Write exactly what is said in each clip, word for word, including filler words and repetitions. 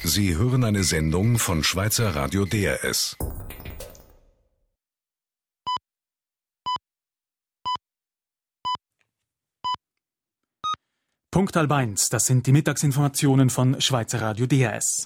Sie hören eine Sendung von Schweizer Radio D R S. Punkt halb eins, das sind die Mittagsinformationen von Schweizer Radio D R S.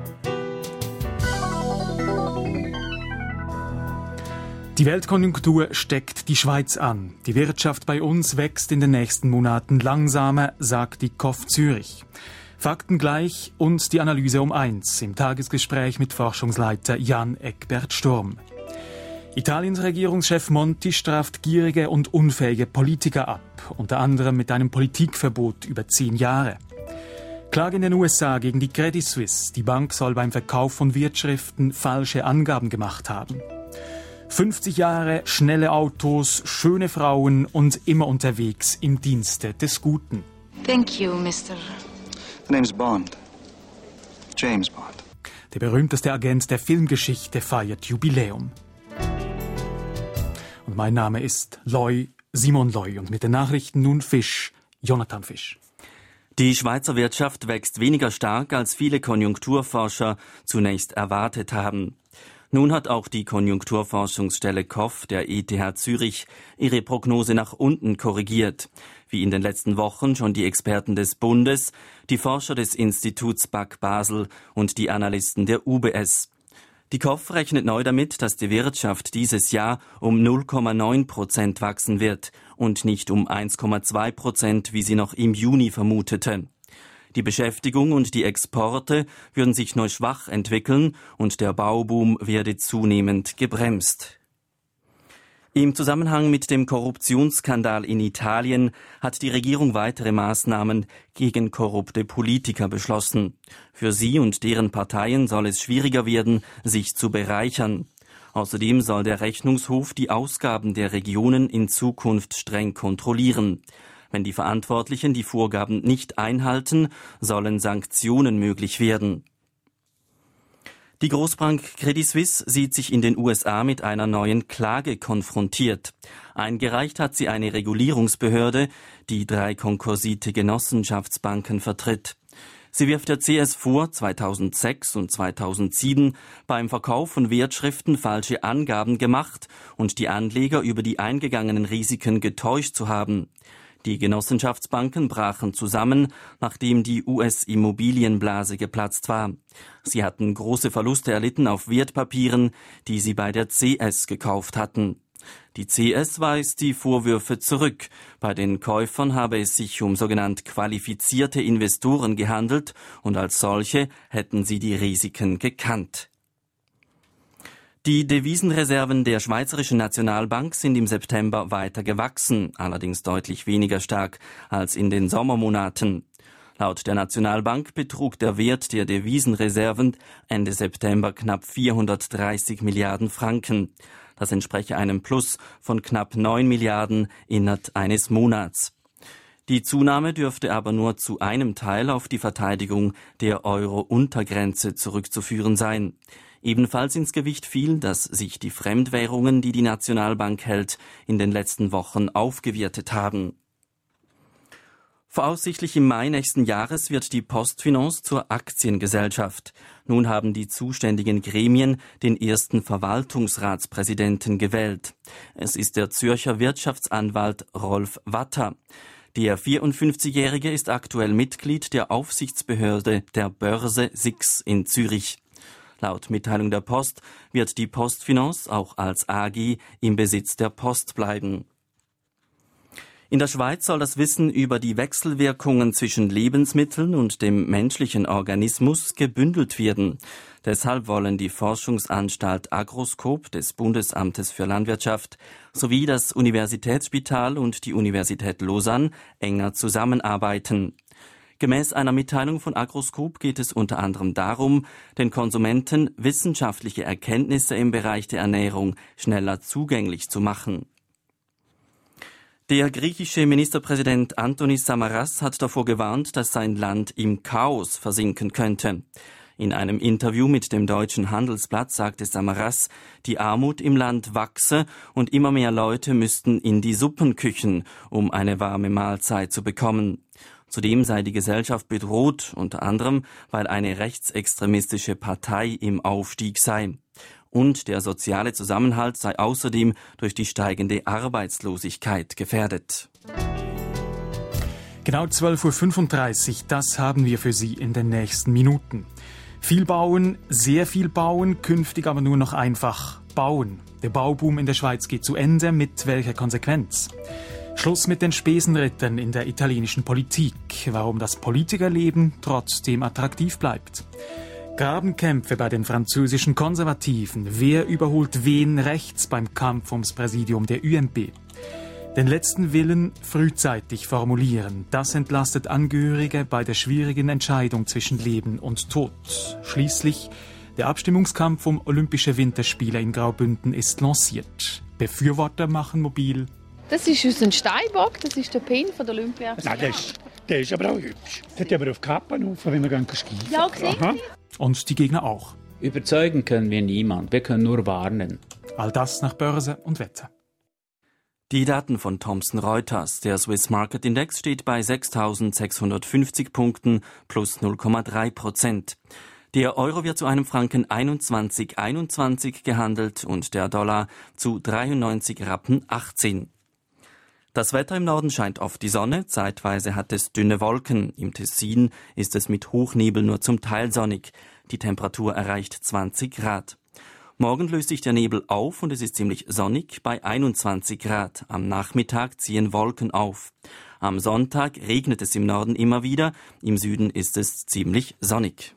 Die Weltkonjunktur steckt die Schweiz an. Die Wirtschaft bei uns wächst in den nächsten Monaten langsamer, sagt die K O F Zürich. Fakten gleich und die Analyse um eins im Tagesgespräch mit Forschungsleiter Jan Eckbert Sturm. Italiens Regierungschef Monti straft gierige und unfähige Politiker ab, unter anderem mit einem Politikverbot über zehn Jahre. Klage in den U S A gegen die Credit Suisse. Die Bank soll beim Verkauf von Wertschriften falsche Angaben gemacht haben. fünfzig Jahre, schnelle Autos, schöne Frauen und immer unterwegs im Dienste des Guten. Thank you, Mister The name's Bond. James Bond. Der berühmteste Agent der Filmgeschichte feiert Jubiläum. Und mein Name ist Loy, Simon Loy. Und mit den Nachrichten nun Fisch, Jonathan Fisch. Die Schweizer Wirtschaft wächst weniger stark, als viele Konjunkturforscher zunächst erwartet haben. Nun hat auch die Konjunkturforschungsstelle K O F der E T H Zürich ihre Prognose nach unten korrigiert. Wie in den letzten Wochen schon die Experten des Bundes, die Forscher des Instituts B A K Basel und die Analysten der U B S. Die K O F rechnet neu damit, dass die Wirtschaft dieses Jahr um null Komma neun Prozent wachsen wird und nicht um eins Komma zwei Prozent, wie sie noch im Juni vermutete. Die Beschäftigung und die Exporte würden sich nur schwach entwickeln und der Bauboom werde zunehmend gebremst. Im Zusammenhang mit dem Korruptionsskandal in Italien hat die Regierung weitere Maßnahmen gegen korrupte Politiker beschlossen. Für sie und deren Parteien soll es schwieriger werden, sich zu bereichern. Außerdem soll der Rechnungshof die Ausgaben der Regionen in Zukunft streng kontrollieren. Wenn die Verantwortlichen die Vorgaben nicht einhalten, sollen Sanktionen möglich werden. Die Großbank Credit Suisse sieht sich in den U S A mit einer neuen Klage konfrontiert. Eingereicht hat sie eine Regulierungsbehörde, die drei konkursierte Genossenschaftsbanken vertritt. Sie wirft der C S vor, zweitausendsechs und zweitausendsieben beim Verkauf von Wertschriften falsche Angaben gemacht und die Anleger über die eingegangenen Risiken getäuscht zu haben. Die Genossenschaftsbanken brachen zusammen, nachdem die U S-Immobilienblase geplatzt war. Sie hatten große Verluste erlitten auf Wertpapieren, die sie bei der C S gekauft hatten. Die C S weist die Vorwürfe zurück. Bei den Käufern habe es sich um sogenannt qualifizierte Investoren gehandelt und als solche hätten sie die Risiken gekannt. Die Devisenreserven der Schweizerischen Nationalbank sind im September weiter gewachsen, allerdings deutlich weniger stark als in den Sommermonaten. Laut der Nationalbank betrug der Wert der Devisenreserven Ende September knapp vierhundertdreißig Milliarden Franken. Das entspreche einem Plus von knapp neun Milliarden innerhalb eines Monats. Die Zunahme dürfte aber nur zu einem Teil auf die Verteidigung der Euro-Untergrenze zurückzuführen sein. Ebenfalls ins Gewicht fiel, dass sich die Fremdwährungen, die die Nationalbank hält, in den letzten Wochen aufgewertet haben. Voraussichtlich im Mai nächsten Jahres wird die PostFinance zur Aktiengesellschaft. Nun haben die zuständigen Gremien den ersten Verwaltungsratspräsidenten gewählt. Es ist der Zürcher Wirtschaftsanwalt Rolf Watter. Der vierundfünfzigjährige ist aktuell Mitglied der Aufsichtsbehörde der Börse S I X in Zürich. Laut Mitteilung der Post wird die PostFinance auch als A G im Besitz der Post bleiben. In der Schweiz soll das Wissen über die Wechselwirkungen zwischen Lebensmitteln und dem menschlichen Organismus gebündelt werden. Deshalb wollen die Forschungsanstalt Agroskop des Bundesamtes für Landwirtschaft sowie das Universitätsspital und die Universität Lausanne enger zusammenarbeiten. Gemäß einer Mitteilung von Agroskop geht es unter anderem darum, den Konsumenten wissenschaftliche Erkenntnisse im Bereich der Ernährung schneller zugänglich zu machen. Der griechische Ministerpräsident Antonis Samaras hat davor gewarnt, dass sein Land im Chaos versinken könnte. In einem Interview mit dem Deutschen Handelsblatt sagte Samaras, die Armut im Land wachse und immer mehr Leute müssten in die Suppenküchen, um eine warme Mahlzeit zu bekommen. Zudem sei die Gesellschaft bedroht, unter anderem, weil eine rechtsextremistische Partei im Aufstieg sei. Und der soziale Zusammenhalt sei außerdem durch die steigende Arbeitslosigkeit gefährdet. Genau zwölf Uhr fünfunddreißig, das haben wir für Sie in den nächsten Minuten. Viel bauen, sehr viel bauen, künftig aber nur noch einfach bauen. Der Bauboom in der Schweiz geht zu Ende, mit welcher Konsequenz? Schluss mit den Spesenrittern in der italienischen Politik, warum das Politikerleben trotzdem attraktiv bleibt. Grabenkämpfe bei den französischen Konservativen, wer überholt wen rechts beim Kampf ums Präsidium der U M P. Den letzten Willen frühzeitig formulieren, das entlastet Angehörige bei der schwierigen Entscheidung zwischen Leben und Tod. Schließlich, der Abstimmungskampf um Olympische Winterspiele in Graubünden ist lanciert. Befürworter machen mobil. Das ist unser Steinbock, das ist der Pin von der Olympia. Nein, der ist, der ist aber auch hübsch. Den haben wir auf die Kappe auf, wenn wir skifahren. Ja, gesehen. Und die Gegner auch. Überzeugen können wir niemand, wir können nur warnen. All das nach Börse und Wetter. Die Daten von Thomson Reuters. Der Swiss Market Index steht bei sechstausendsechshundertfünfzig Punkten plus null Komma drei Prozent. Der Euro wird zu einem Franken einundzwanzig Komma einundzwanzig gehandelt und der Dollar zu dreiundneunzig Rappen achtzehn. Das Wetter im Norden scheint oft die Sonne, zeitweise hat es dünne Wolken. Im Tessin ist es mit Hochnebel nur zum Teil sonnig. Die Temperatur erreicht zwanzig Grad. Morgen löst sich der Nebel auf und es ist ziemlich sonnig bei einundzwanzig Grad. Am Nachmittag ziehen Wolken auf. Am Sonntag regnet es im Norden immer wieder, im Süden ist es ziemlich sonnig.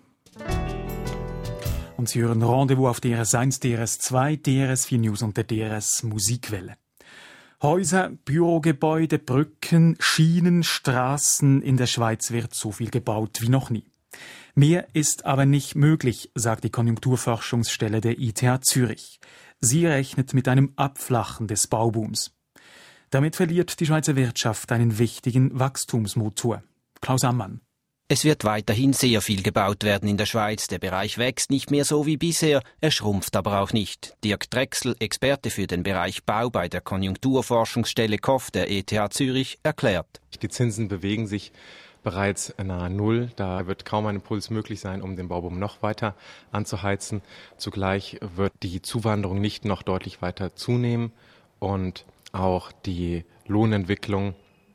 Und Sie hören Rendezvous auf D R S eins, D R S zwei, D R S vier News und der D R S Musikwelle. Häuser, Bürogebäude, Brücken, Schienen, Straßen, in der Schweiz wird so viel gebaut wie noch nie. Mehr ist aber nicht möglich, sagt die Konjunkturforschungsstelle der I T H Zürich. Sie rechnet mit einem Abflachen des Baubooms. Damit verliert die Schweizer Wirtschaft einen wichtigen Wachstumsmotor. Klaus Ammann. Es wird weiterhin sehr viel gebaut werden in der Schweiz. Der Bereich wächst nicht mehr so wie bisher, er schrumpft aber auch nicht. Dirk Drechsel, Experte für den Bereich Bau bei der Konjunkturforschungsstelle K O F der E T H Zürich, erklärt. Die Zinsen bewegen sich bereits nahe Null. Da wird kaum ein Impuls möglich sein, um den Bauboom noch weiter anzuheizen. Zugleich wird die Zuwanderung nicht noch deutlich weiter zunehmen und auch die Lohnentwicklung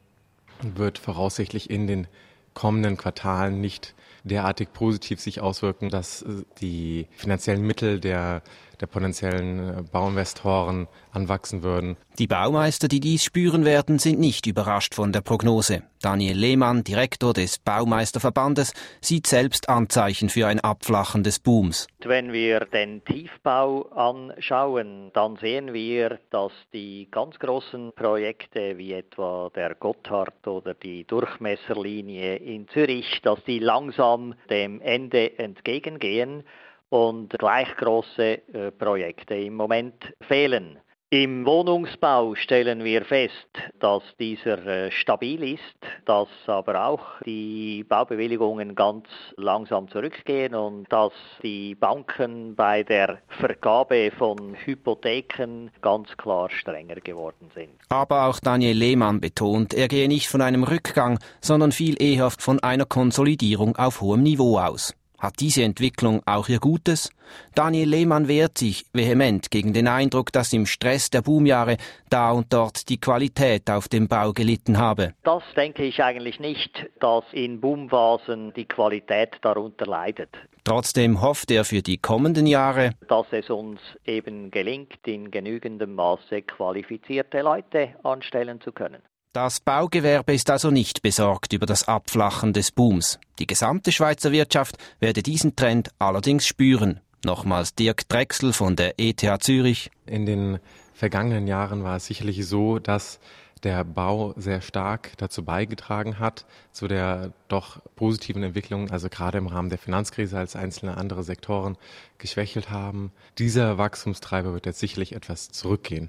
wird voraussichtlich in den kommenden Quartalen nicht derartig positiv sich auswirken, dass die finanziellen Mittel der, der potenziellen Bauinvestoren anwachsen würden. Die Baumeister, die dies spüren werden, sind nicht überrascht von der Prognose. Daniel Lehmann, Direktor des Baumeisterverbandes, sieht selbst Anzeichen für ein Abflachen des Booms. Wenn wir den Tiefbau anschauen, dann sehen wir, dass die ganz großen Projekte wie etwa der Gotthard oder die Durchmesserlinie in Zürich, dass die langsam dem Ende entgegengehen und gleich große äh, Projekte im Moment fehlen. Im Wohnungsbau stellen wir fest, dass dieser äh, stabil ist, dass aber auch die Baubewilligungen ganz langsam zurückgehen und dass die Banken bei der Vergabe von Hypotheken ganz klar strenger geworden sind. Aber auch Daniel Lehmann betont, er gehe nicht von einem Rückgang, sondern viel eher von einer Konsolidierung auf hohem Niveau aus. Hat diese Entwicklung auch ihr Gutes? Daniel Lehmann wehrt sich vehement gegen den Eindruck, dass im Stress der Boomjahre da und dort die Qualität auf dem Bau gelitten habe. Das denke ich eigentlich nicht, dass in Boomphasen die Qualität darunter leidet. Trotzdem hofft er für die kommenden Jahre, dass es uns eben gelingt, in genügendem Maße qualifizierte Leute anstellen zu können. Das Baugewerbe ist also nicht besorgt über das Abflachen des Booms. Die gesamte Schweizer Wirtschaft werde diesen Trend allerdings spüren. Nochmals Dirk Drechsel von der E T H Zürich. In den vergangenen Jahren war es sicherlich so, dass der Bau sehr stark dazu beigetragen hat, zu der doch positiven Entwicklung, also gerade im Rahmen der Finanzkrise, als einzelne andere Sektoren geschwächelt haben. Dieser Wachstumstreiber wird jetzt sicherlich etwas zurückgehen.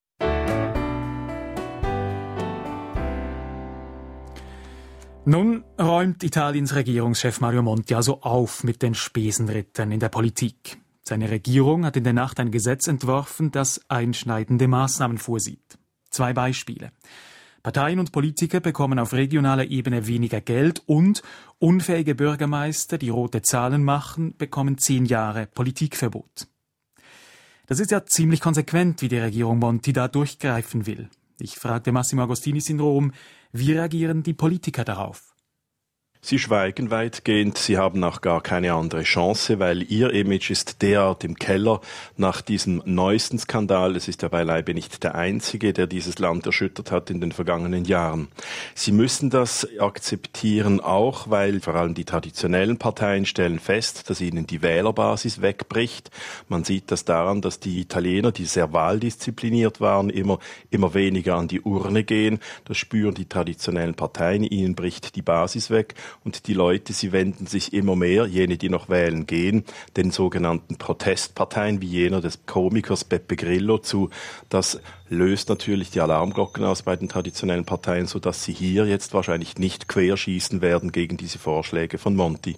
Nun räumt Italiens Regierungschef Mario Monti also auf mit den Spesenrittern in der Politik. Seine Regierung hat in der Nacht ein Gesetz entworfen, das einschneidende Maßnahmen vorsieht. Zwei Beispiele. Parteien und Politiker bekommen auf regionaler Ebene weniger Geld und unfähige Bürgermeister, die rote Zahlen machen, bekommen zehn Jahre Politikverbot. Das ist ja ziemlich konsequent, wie die Regierung Monti da durchgreifen will. Ich fragte Massimo Agostinis in Rom, wie reagieren die Politiker darauf? Sie schweigen weitgehend, sie haben auch gar keine andere Chance, weil ihr Image ist derart im Keller nach diesem neuesten Skandal. Es ist ja beileibe nicht der einzige, der dieses Land erschüttert hat in den vergangenen Jahren. Sie müssen das akzeptieren, auch weil vor allem die traditionellen Parteien stellen fest, dass ihnen die Wählerbasis wegbricht. Man sieht das daran, dass die Italiener, die sehr wahldiszipliniert waren, immer, immer weniger an die Urne gehen. Das spüren die traditionellen Parteien, ihnen bricht die Basis weg. Und die Leute, sie wenden sich immer mehr, jene, die noch wählen gehen, den sogenannten Protestparteien, wie jener des Komikers Beppe Grillo zu. Das löst natürlich die Alarmglocken aus bei den traditionellen Parteien, sodass sie hier jetzt wahrscheinlich nicht querschießen werden gegen diese Vorschläge von Monti.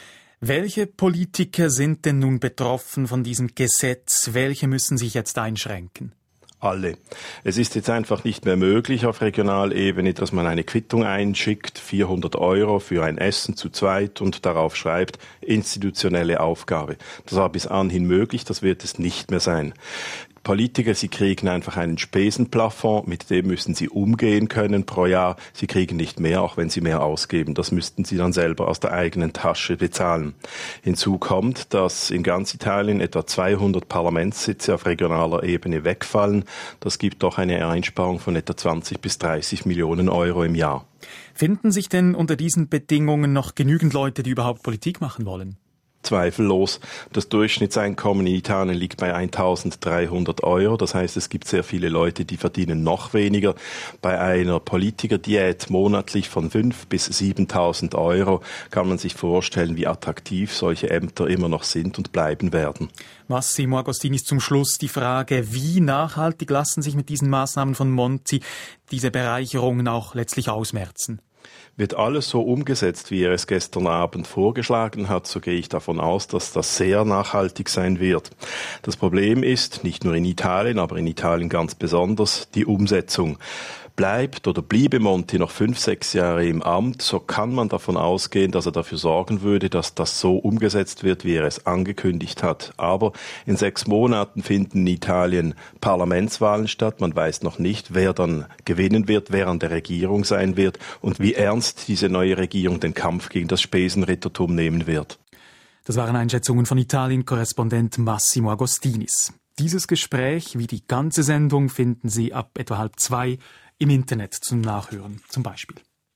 Welche Politiker sind denn nun betroffen von diesem Gesetz? Welche müssen sich jetzt einschränken? Alle. Es ist jetzt einfach nicht mehr möglich auf Regionalebene, dass man eine Quittung einschickt, vierhundert Euro für ein Essen zu zweit und darauf schreibt, institutionelle Aufgabe. Das war bis anhin möglich, das wird es nicht mehr sein. Politiker, sie kriegen einfach einen Spesenplafond, mit dem müssen sie umgehen können pro Jahr. Sie kriegen nicht mehr, auch wenn sie mehr ausgeben. Das müssten sie dann selber aus der eigenen Tasche bezahlen. Hinzu kommt, dass in ganz Italien etwa zweihundert Parlamentssitze auf regionaler Ebene wegfallen. Das gibt doch eine Einsparung von etwa zwanzig bis dreißig Millionen Euro im Jahr. Finden sich denn unter diesen Bedingungen noch genügend Leute, die überhaupt Politik machen wollen? Zweifellos. Das Durchschnittseinkommen in Italien liegt bei eintausenddreihundert Euro. Das heißt, es gibt sehr viele Leute, die verdienen noch weniger. Bei einer Politikerdiät monatlich von fünftausend bis siebentausend Euro kann man sich vorstellen, wie attraktiv solche Ämter immer noch sind und bleiben werden. Massimo Agostinis, zum Schluss die Frage, wie nachhaltig lassen sich mit diesen Maßnahmen von Monti diese Bereicherungen auch letztlich ausmerzen? Wird alles so umgesetzt, wie er es gestern Abend vorgeschlagen hat, so gehe ich davon aus, dass das sehr nachhaltig sein wird. Das Problem ist, nicht nur in Italien, aber in Italien ganz besonders, die Umsetzung. Bleibt oder bliebe Monti noch fünf, sechs Jahre im Amt, so kann man davon ausgehen, dass er dafür sorgen würde, dass das so umgesetzt wird, wie er es angekündigt hat. Aber in sechs Monaten finden in Italien Parlamentswahlen statt. Man weiß noch nicht, wer dann gewinnen wird, wer an der Regierung sein wird und wie ernst diese neue Regierung den Kampf gegen das Spesenrittertum nehmen wird. Das waren Einschätzungen von Italien-Korrespondent Massimo Agostinis. Dieses Gespräch, wie die ganze Sendung, finden Sie ab etwa halb zwei im Internet zum Nachhören, zum Beispiel.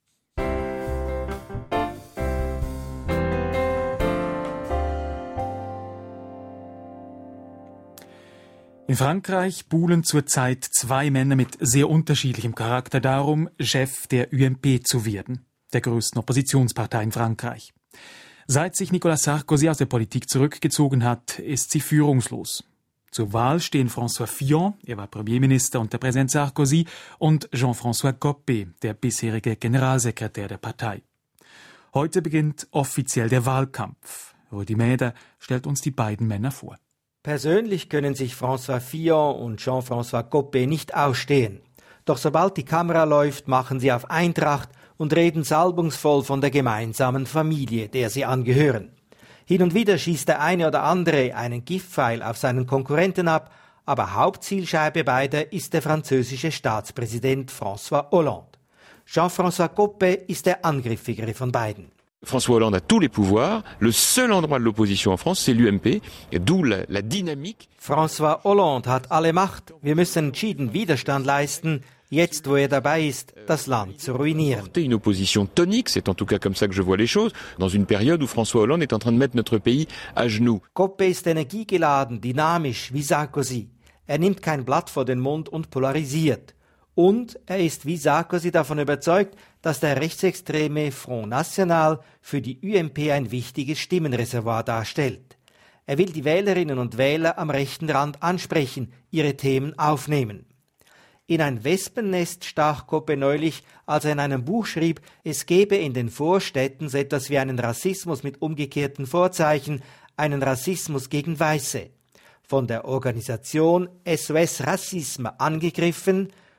In Frankreich buhlen zurzeit zwei Männer mit sehr unterschiedlichem Charakter darum, Chef der U M P zu werden, der größten Oppositionspartei in Frankreich. Seit sich Nicolas Sarkozy aus der Politik zurückgezogen hat, ist sie führungslos. Zur Wahl stehen François Fillon, er war Premierminister unter Präsident Sarkozy, und Jean-François Copé, der bisherige Generalsekretär der Partei. Heute beginnt offiziell der Wahlkampf. Rudi Mäder stellt uns die beiden Männer vor. Persönlich können sich François Fillon und Jean-François Copé nicht ausstehen. Doch sobald die Kamera läuft, machen sie auf Eintracht und reden salbungsvoll von der gemeinsamen Familie, der sie angehören. Hin und wieder schießt der eine oder andere einen Giftpfeil auf seinen Konkurrenten ab, aber Hauptzielscheibe beider ist der französische Staatspräsident François Hollande. Jean-François Copé ist der angriffigere von beiden. François Hollande a tous les pouvoirs. Le seul endroit de l'opposition en France, c'est l'U M P. D'où la, la dynamique. François Hollande hat alle Macht. Wir müssen entschieden Widerstand leisten. Jetzt, wo er dabei ist, das Land zu ruinieren. Une opposition tonique, c'est en tout cas comme ça que je vois les choses, dans une période où François Hollande est en train de mettre notre pays à genoux. Copé ist energiegeladen, dynamisch wie Sarkozy. Er nimmt kein Blatt vor den Mund und polarisiert. Und er ist wie Sarkozy davon überzeugt, dass der rechtsextreme Front National für die U M P ein wichtiges Stimmenreservoir darstellt. Er will die Wählerinnen und Wähler am rechten Rand ansprechen, ihre Themen aufnehmen. In ein Wespennest stach Copé neulich, als er in einem Buch schrieb, es gebe in den Vorstädten so etwas wie einen Rassismus mit umgekehrten Vorzeichen, einen Rassismus gegen Weiße. Von der Organisation S O S Racisme angegriffen,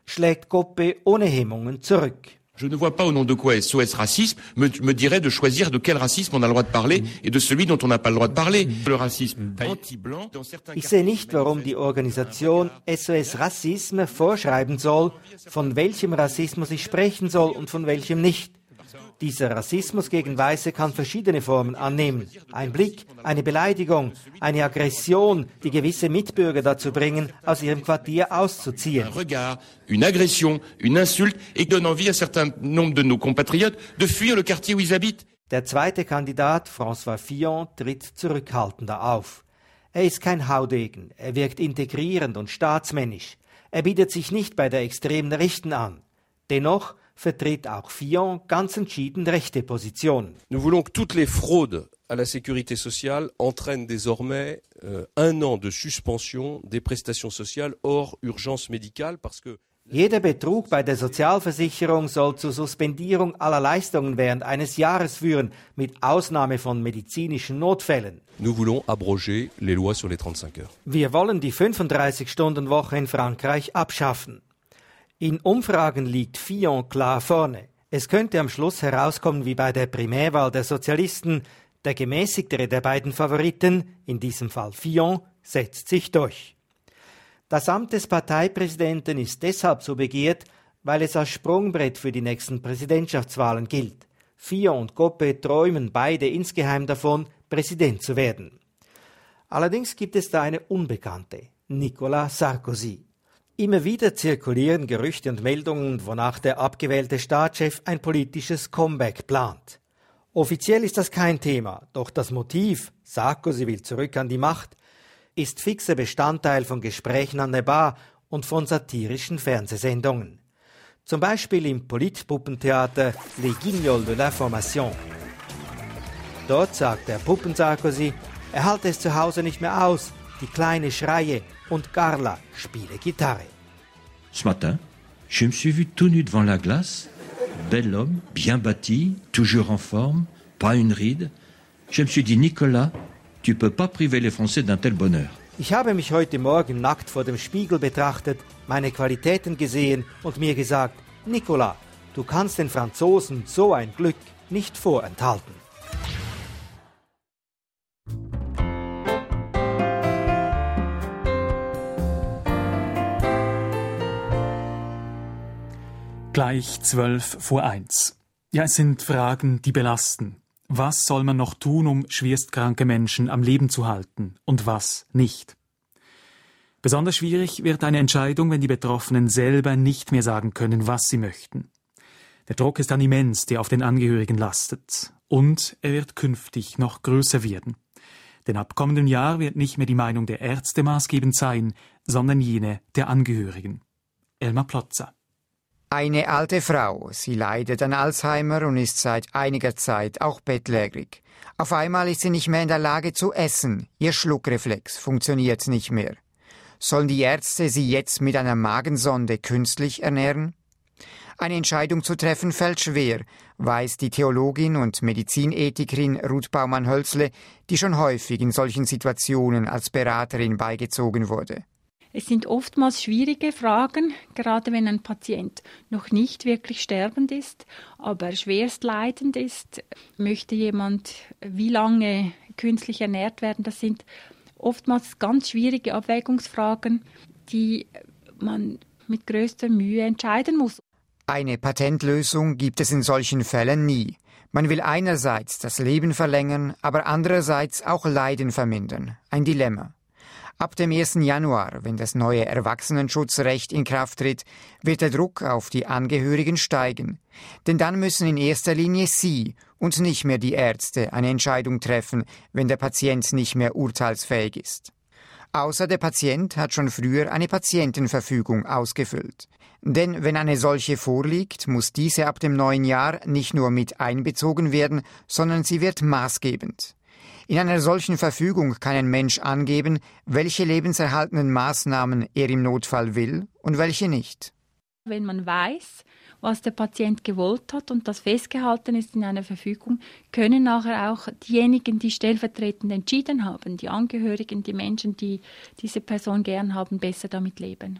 schlägt Goppe ohne Hemmungen zurück. Je ne vois pas au nom de quoi S O S Racisme me, me dirait de choisir de quel racisme on a le droit de parler et de celui dont on n'a pas le droit de parler. Le racisme anti-blanc dans certains Ich sehe nicht, warum die Organisation S O S Racisme vorschreiben soll, von welchem Rassismus ich sprechen soll und von welchem nicht. Dieser Rassismus gegen Weiße kann verschiedene Formen annehmen. Ein Blick, eine Beleidigung, eine Aggression, die gewisse Mitbürger dazu bringen, aus ihrem Quartier auszuziehen. Un regard, une agression, une insulte et donne envie à certains nombre de nos compatriotes de fuir le quartier où ils habitent. Der zweite Kandidat, François Fillon, tritt zurückhaltender auf. Er ist kein Haudegen, er wirkt integrierend und staatsmännisch. Er bietet sich nicht bei der extremen Rechten an. Dennoch vertritt auch Fillon ganz entschieden rechte Positionen. Nous voulons que toutes les fraudes à la sécurité sociale entraînent désormais euh, un an de suspension des prestations sociales hors urgence médicale parce que Jeder Betrug bei der Sozialversicherung soll zur Suspendierung aller Leistungen während eines Jahres führen, mit Ausnahme von medizinischen Notfällen. Nous voulons abroger les lois sur les trente-cinq heures. Wir wollen die fünfunddreißig-Stunden-Woche in Frankreich abschaffen. In Umfragen liegt Fillon klar vorne. Es könnte am Schluss herauskommen wie bei der Primärwahl der Sozialisten. Der gemäßigtere der beiden Favoriten, in diesem Fall Fillon, setzt sich durch. Das Amt des Parteipräsidenten ist deshalb so begehrt, weil es als Sprungbrett für die nächsten Präsidentschaftswahlen gilt. Fillon und Goppe träumen beide insgeheim davon, Präsident zu werden. Allerdings gibt es da eine Unbekannte, Nicolas Sarkozy. Immer wieder zirkulieren Gerüchte und Meldungen, wonach der abgewählte Staatschef ein politisches Comeback plant. Offiziell ist das kein Thema, doch das Motiv, Sarkozy will zurück an die Macht, ist fixer Bestandteil von Gesprächen an der Bar und von satirischen Fernsehsendungen. Zum Beispiel im Politpuppentheater Les Guignols de l'Information. Dort sagt der Puppen-Sarkozy, er halte es zu Hause nicht mehr aus, die Kleine schreie und Carla spiele Gitarre. Ce matin, je me suis vu tout nu devant la glace, bel homme, bien bâti, toujours en forme, pas une ride. Je me suis dit, Nicolas, tu peux pas priver les Français d'un tel bonheur. Ich habe mich heute Morgen nackt vor dem Spiegel betrachtet, meine Qualitäten gesehen und mir gesagt, Nicolas, du kannst den Franzosen so ein Glück nicht vorenthalten. Gleich zwölf vor eins. Ja, es sind Fragen, die belasten. Was soll man noch tun, um schwerstkranke Menschen am Leben zu halten und was nicht? Besonders schwierig wird eine Entscheidung, wenn die Betroffenen selber nicht mehr sagen können, was sie möchten. Der Druck ist dann immens, der auf den Angehörigen lastet. Und er wird künftig noch größer werden. Denn ab kommendem Jahr wird nicht mehr die Meinung der Ärzte maßgebend sein, sondern jene der Angehörigen. Elmar Plotzer. Eine alte Frau, sie leidet an Alzheimer und ist seit einiger Zeit auch bettlägerig. Auf einmal ist sie nicht mehr in der Lage zu essen, ihr Schluckreflex funktioniert nicht mehr. Sollen die Ärzte sie jetzt mit einer Magensonde künstlich ernähren? Eine Entscheidung zu treffen fällt schwer, weiß die Theologin und Medizinethikerin Ruth Baumann-Hölzle, die schon häufig in solchen Situationen als Beraterin beigezogen wurde. Es sind oftmals schwierige Fragen, gerade wenn ein Patient noch nicht wirklich sterbend ist, aber schwerst leidend ist. Möchte jemand wie lange künstlich ernährt werden? Das sind oftmals ganz schwierige Abwägungsfragen, die man mit größter Mühe entscheiden muss. Eine Patentlösung gibt es in solchen Fällen nie. Man will einerseits das Leben verlängern, aber andererseits auch Leiden vermindern. Ein Dilemma. Ab dem ersten Januar, wenn das neue Erwachsenenschutzrecht in Kraft tritt, wird der Druck auf die Angehörigen steigen. Denn dann müssen in erster Linie sie und nicht mehr die Ärzte eine Entscheidung treffen, wenn der Patient nicht mehr urteilsfähig ist. Außer der Patient hat schon früher eine Patientenverfügung ausgefüllt. Denn wenn eine solche vorliegt, muss diese ab dem neuen Jahr nicht nur mit einbezogen werden, sondern sie wird maßgebend. In einer solchen Verfügung kann ein Mensch angeben, welche lebenserhaltenden Maßnahmen er im Notfall will und welche nicht. Wenn man weiß, was der Patient gewollt hat und das festgehalten ist in einer Verfügung, können nachher auch diejenigen, die stellvertretend entschieden haben, die Angehörigen, die Menschen, die diese Person gern haben, besser damit leben.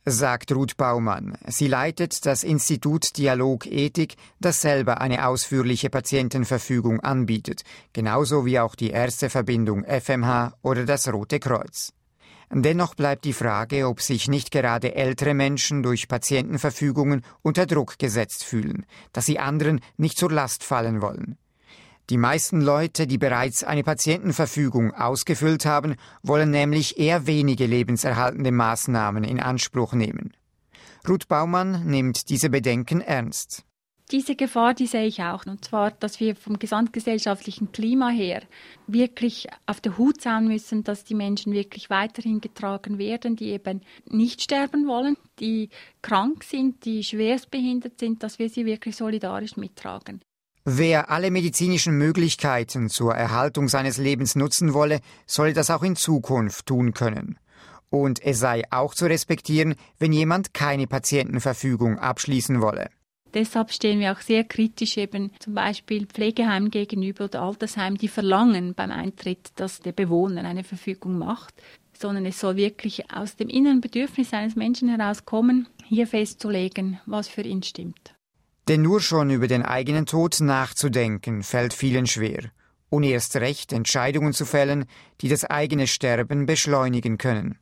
sagt Ruth Baumann. Sie leitet das Institut Dialog Ethik, das selber eine ausführliche Patientenverfügung anbietet, genauso wie auch die Ärzteverbindung F M H oder das Rote Kreuz. Dennoch bleibt die Frage, ob sich nicht gerade ältere Menschen durch Patientenverfügungen unter Druck gesetzt fühlen, dass sie anderen nicht zur Last fallen wollen. Die meisten Leute, die bereits eine Patientenverfügung ausgefüllt haben, wollen nämlich eher wenige lebenserhaltende Maßnahmen in Anspruch nehmen. Ruth Baumann nimmt diese Bedenken ernst. Diese Gefahr, die sehe ich auch. Und zwar, dass wir vom gesamtgesellschaftlichen Klima her wirklich auf der Hut sein müssen, dass die Menschen wirklich weiterhin getragen werden, die eben nicht sterben wollen, die krank sind, die schwerstbehindert sind, dass wir sie wirklich solidarisch mittragen. Wer alle medizinischen Möglichkeiten zur Erhaltung seines Lebens nutzen wolle, solle das auch in Zukunft tun können. Und es sei auch zu respektieren, wenn jemand keine Patientenverfügung abschließen wolle. Deshalb stehen wir auch sehr kritisch eben zum Beispiel Pflegeheimen gegenüber oder Altersheimen, die verlangen beim Eintritt, dass der Bewohner eine Verfügung macht, sondern es soll wirklich aus dem inneren Bedürfnis eines Menschen herauskommen, hier festzulegen, was für ihn stimmt. Denn nur schon über den eigenen Tod nachzudenken, fällt vielen schwer. Und erst recht Entscheidungen zu fällen, die das eigene Sterben beschleunigen können.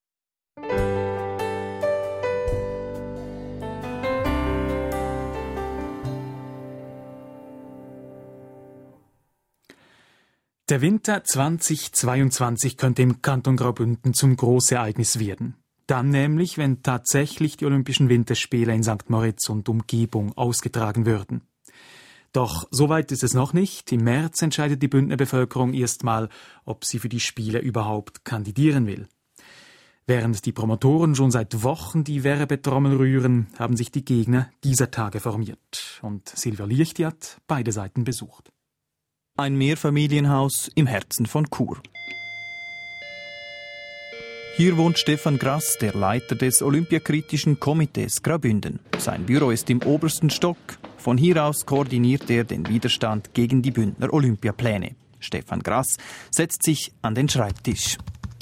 Der Winter zweitausendzweiundzwanzig könnte im Kanton Graubünden zum Großereignis werden. Dann nämlich, wenn tatsächlich die Olympischen Winterspiele in Sankt Moritz und Umgebung ausgetragen würden. Doch so weit ist es noch nicht. Im März entscheidet die Bündner Bevölkerung erstmal, ob sie für die Spiele überhaupt kandidieren will. Während die Promotoren schon seit Wochen die Werbetrommel rühren, haben sich die Gegner dieser Tage formiert. Und Silvia Liechti hat beide Seiten besucht. Ein Mehrfamilienhaus im Herzen von Chur. Hier wohnt Stefan Grass, der Leiter des Olympiakritischen Komitees Graubünden. Sein Büro ist im obersten Stock. Von hier aus koordiniert er den Widerstand gegen die Bündner Olympiapläne. Stefan Grass setzt sich an den Schreibtisch.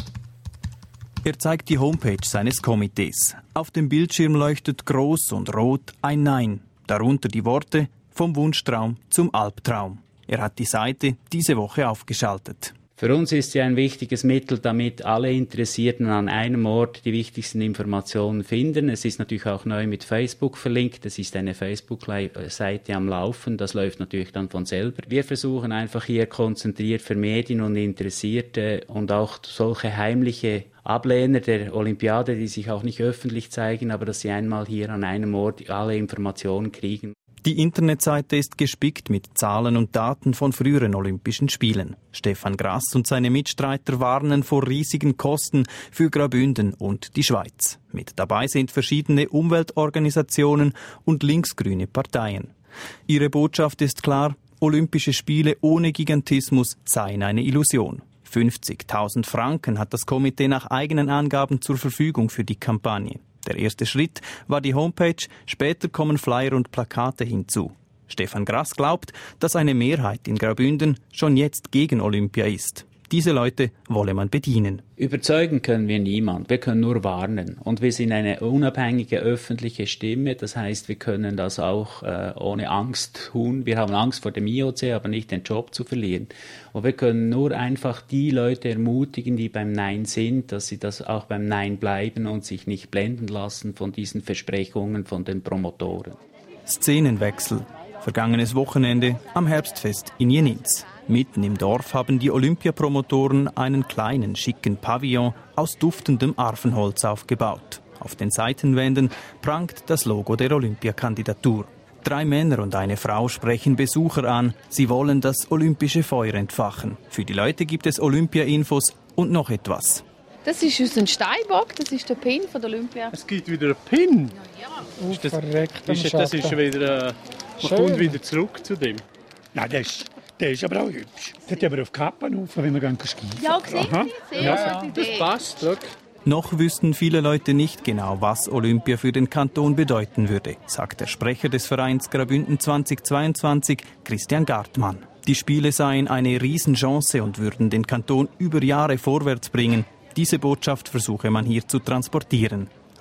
Er zeigt die Homepage seines Komitees. Auf dem Bildschirm leuchtet groß und rot ein Nein. Darunter die Worte vom Wunschtraum zum Albtraum. Er hat die Seite diese Woche aufgeschaltet. Für uns ist sie ein wichtiges Mittel, damit alle Interessierten an einem Ort die wichtigsten Informationen finden. Es ist natürlich auch neu mit Facebook verlinkt. Es ist eine Facebook-Seite am Laufen. Das läuft natürlich dann von selber. Wir versuchen einfach hier konzentriert für Medien und Interessierte und auch solche heimliche Ablehner der Olympiade, die sich auch nicht öffentlich zeigen, aber dass sie einmal hier an einem Ort alle Informationen kriegen. Die Internetseite ist gespickt mit Zahlen und Daten von früheren Olympischen Spielen. Stefan Grass und seine Mitstreiter warnen vor riesigen Kosten für Graubünden und die Schweiz. Mit dabei sind verschiedene Umweltorganisationen und linksgrüne Parteien. Ihre Botschaft ist klar: Olympische Spiele ohne Gigantismus seien eine Illusion. fünfzigtausend Franken hat das Komitee nach eigenen Angaben zur Verfügung für die Kampagne. Der erste Schritt war die Homepage, später kommen Flyer und Plakate hinzu. Stefan Grass glaubt, dass eine Mehrheit in Graubünden schon jetzt gegen Olympia ist. Diese Leute wolle man bedienen. Überzeugen können wir niemand, wir können nur warnen. Und wir sind eine unabhängige öffentliche Stimme, das heißt, wir können das auch äh, ohne Angst tun. Wir haben Angst vor dem I O C, aber nicht den Job zu verlieren. Und wir können nur einfach die Leute ermutigen, die beim Nein sind, dass sie das auch beim Nein bleiben und sich nicht blenden lassen von diesen Versprechungen von den Promotoren. Szenenwechsel. Vergangenes Wochenende am Herbstfest in Jenitz. Mitten im Dorf haben die Olympiapromotoren einen kleinen, schicken Pavillon aus duftendem Arvenholz aufgebaut. Auf den Seitenwänden prangt das Logo der Olympiakandidatur. Drei Männer und eine Frau sprechen Besucher an. Sie wollen das olympische Feuer entfachen. Für die Leute gibt es Olympia-Infos und noch etwas. Das ist aus einem Steinbock, das ist der Pin von der Olympia. Es gibt wieder einen Pin? Ja. Ist das, ist, das ist schon wieder, äh, man Schön. kommt wieder zurück zu dem. Nein, das ist, der ist aber auch hübsch. Das haben wir auf die Kappen auf, wenn wir gehen skifahren. Ja, gesehen, sehr ja, gute Idee. Das passt, schau. Noch wüssten viele Leute nicht genau, was Olympia für den Kanton bedeuten würde, sagt der Sprecher des Vereins Graubünden zweitausendzweiundzwanzig, Christian Gartmann. Die Spiele seien eine Riesenchance und würden den Kanton über Jahre vorwärts bringen. Diese Botschaft versuche man hier zu transportieren.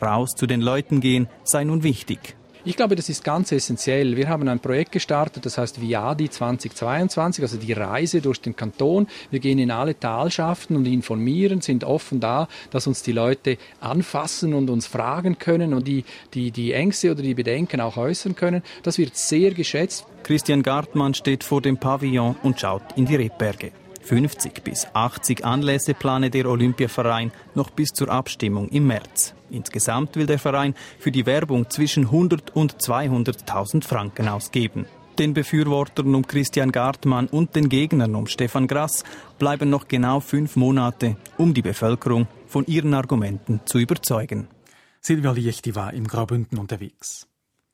raus zu den Leuten gehen, sei nun wichtig. Ich glaube, das ist ganz essentiell. Wir haben ein Projekt gestartet, das heißt Viadi zweitausendzweiundzwanzig, also die Reise durch den Kanton. Wir gehen in alle Talschaften und informieren, sind offen da, dass uns die Leute anfassen und uns fragen können und die, die, die Ängste oder die Bedenken auch äußern können. Das wird sehr geschätzt. Christian Gartmann steht vor dem Pavillon und schaut in die Rebberge. fünfzig bis achtzig Anlässe plane der Olympiaverein noch bis zur Abstimmung im März. Insgesamt will der Verein für die Werbung zwischen hundert und zweihunderttausend Franken ausgeben. Den Befürwortern um Christian Gartmann und den Gegnern um Stefan Grass bleiben noch genau fünf Monate, um die Bevölkerung von ihren Argumenten zu überzeugen. Silvia Liechti war im Graubünden unterwegs.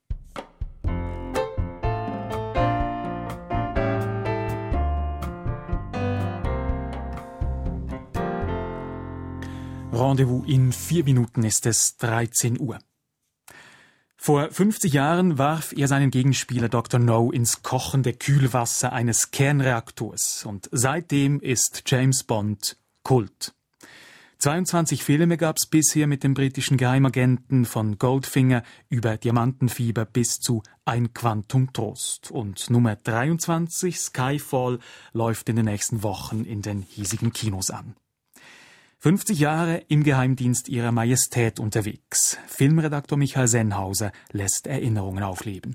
Rendezvous in vier Minuten ist es dreizehn Uhr. Vor fünfzig Jahren warf er seinen Gegenspieler Doktor No ins kochende Kühlwasser eines Kernreaktors und seitdem ist James Bond Kult. zweiundzwanzig Filme gab es bisher mit dem britischen Geheimagenten von Goldfinger über Diamantenfieber bis zu Ein Quantum Trost. Und Nummer dreiundzwanzig, Skyfall, läuft in den nächsten Wochen in den hiesigen Kinos an. fünfzig Jahre im Geheimdienst ihrer Majestät unterwegs. Filmredaktor Michael Sennhauser lässt Erinnerungen aufleben.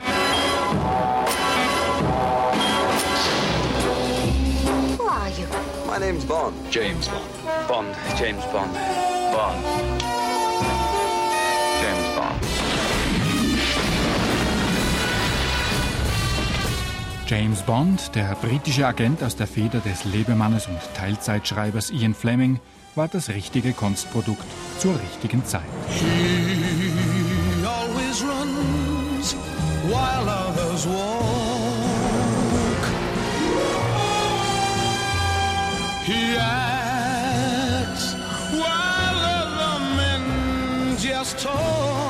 Who are you? My name's Bond. James Bond. Bond. James Bond. Bond. James Bond. James Bond, der britische Agent aus der Feder des Lebemannes und Teilzeitschreibers Ian Fleming, war das richtige Kunstprodukt zur richtigen Zeit. He always runs while others walk. He acts while other men just talk.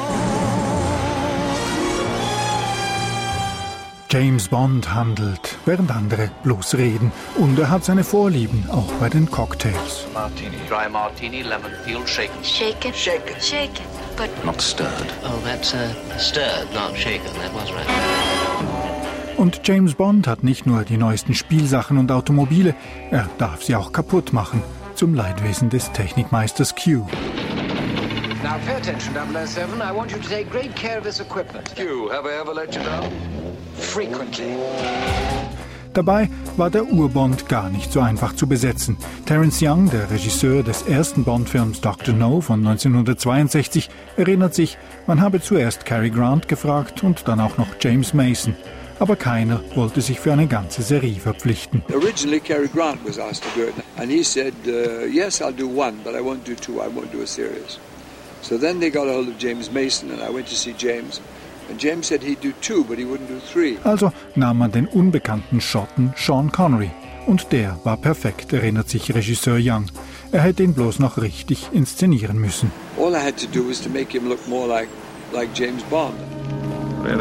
James Bond handelt, während andere bloß reden. Und er hat seine Vorlieben, auch bei den Cocktails. Martini. Dry martini, lemon peel, shaken. Shaken. Shaken. Shaken. But Not stirred. Oh, that's uh, stirred, not shaken. That was right. Und James Bond hat nicht nur die neuesten Spielsachen und Automobile, er darf sie auch kaputt machen, zum Leidwesen des Technikmeisters Q. Now pay attention, double oh seven. I want you to take great care of this equipment. Q, have I ever let you down? Frequently. Dabei war der Ur-Bond gar nicht so einfach zu besetzen. Terence Young, der Regisseur des ersten Bond-Films Doktor No von neunzehnhundertzweiundsechzig, erinnert sich, man habe zuerst Cary Grant gefragt und dann auch noch James Mason. Aber keiner wollte sich für eine ganze Serie verpflichten. Originally Cary Grant was asked to do it, and he said, uh, yes, I'll do one, but I won't do two, I won't do a series. So then they got a hold of James Mason, and I went to see James. And James said he'd do two, but he wouldn't do three. Also nahm man den unbekannten Schotten Sean Connery. Und der war perfekt, erinnert sich Regisseur Young. Er hätte ihn bloß noch richtig inszenieren müssen. All I had to do was to make him look more like, like James Bond. Really?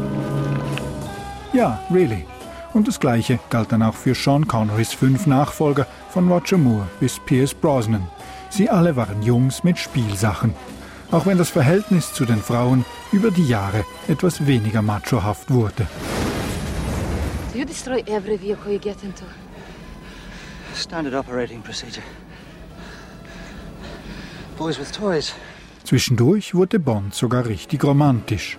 Ja, really. Und das Gleiche galt dann auch für Sean Connerys fünf Nachfolger von Roger Moore bis Pierce Brosnan. Sie alle waren Jungs mit Spielsachen. Auch wenn das Verhältnis zu den Frauen über die Jahre etwas weniger machohaft wurde. do you destroy every vehicle you get into? Standard operating procedure. Boys with toys. Zwischendurch wurde Bond sogar richtig romantisch.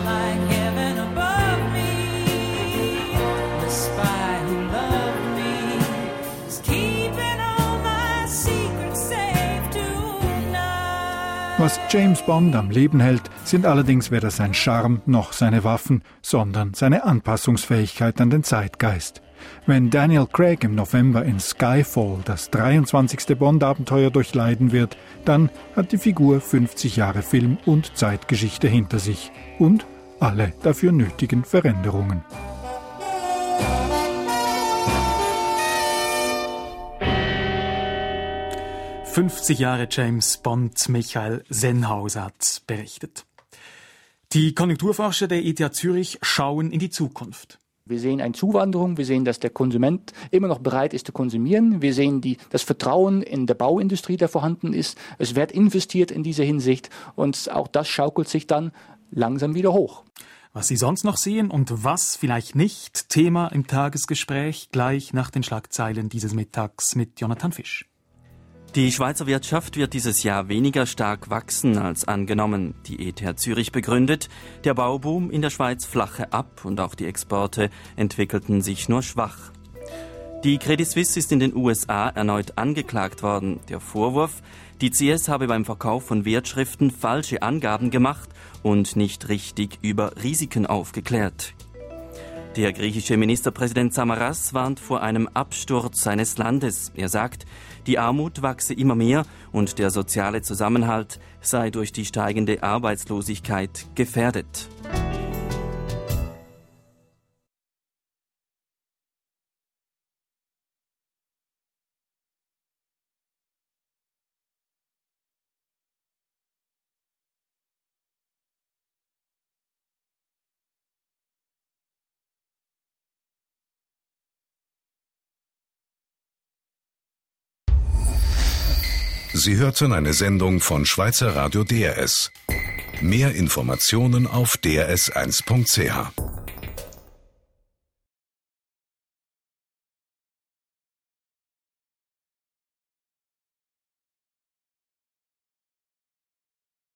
Was James Bond am Leben hält, sind allerdings weder sein Charme noch seine Waffen, sondern seine Anpassungsfähigkeit an den Zeitgeist. Wenn Daniel Craig im November in Skyfall das dreiundzwanzigste Bond-Abenteuer durchleiden wird, dann hat die Figur fünfzig Jahre Film- und Zeitgeschichte hinter sich und alle dafür nötigen Veränderungen. fünfzig Jahre James Bond, Michael Sennhauser hat berichtet. Die Konjunkturforscher der E T H Zürich schauen in die Zukunft. Wir sehen eine Zuwanderung, wir sehen, dass der Konsument immer noch bereit ist zu konsumieren. Wir sehen die, das Vertrauen in der Bauindustrie, der vorhanden ist. Es wird investiert in dieser Hinsicht und auch das schaukelt sich dann langsam wieder hoch. Was Sie sonst noch sehen und was vielleicht nicht, Thema im Tagesgespräch gleich nach den Schlagzeilen dieses Mittags mit Jonathan Fisch. Die Schweizer Wirtschaft wird dieses Jahr weniger stark wachsen als angenommen. Die E T H Zürich begründet, der Bauboom in der Schweiz flache ab und auch die Exporte entwickelten sich nur schwach. Die Credit Suisse ist in den U S A erneut angeklagt worden. Der Vorwurf, die C S habe beim Verkauf von Wertschriften falsche Angaben gemacht und nicht richtig über Risiken aufgeklärt. Der griechische Ministerpräsident Samaras warnt vor einem Absturz seines Landes. Er sagt, die Armut wachse immer mehr und der soziale Zusammenhalt sei durch die steigende Arbeitslosigkeit gefährdet. Sie hörten eine Sendung von Schweizer Radio D R S. Mehr Informationen auf d r s eins punkt c h.